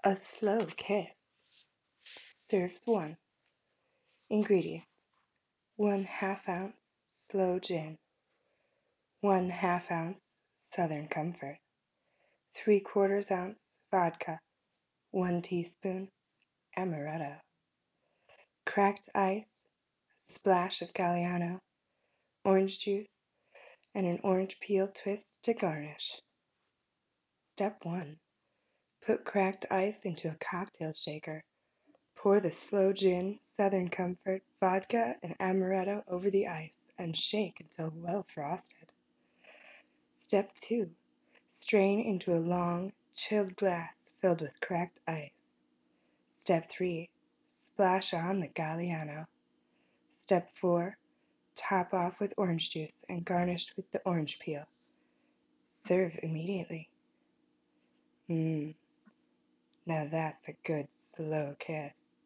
A slow kiss. Serves 1. Ingredients: 1/2 ounce sloe gin, 1/2 ounce Southern Comfort, 3/4 ounce vodka, 1 teaspoon amaretto, cracked ice, a splash of Galliano, orange juice, and an orange peel twist to garnish. Step 1. Put cracked ice into a cocktail shaker. Pour the sloe gin, Southern Comfort, vodka, and amaretto over the ice and shake until well frosted. Step 2. Strain into a long, chilled glass filled with cracked ice. Step 3. Splash on the Galliano. Step 4. Top off with orange juice and garnish with the orange peel. Serve immediately. Now that's a good slow kiss.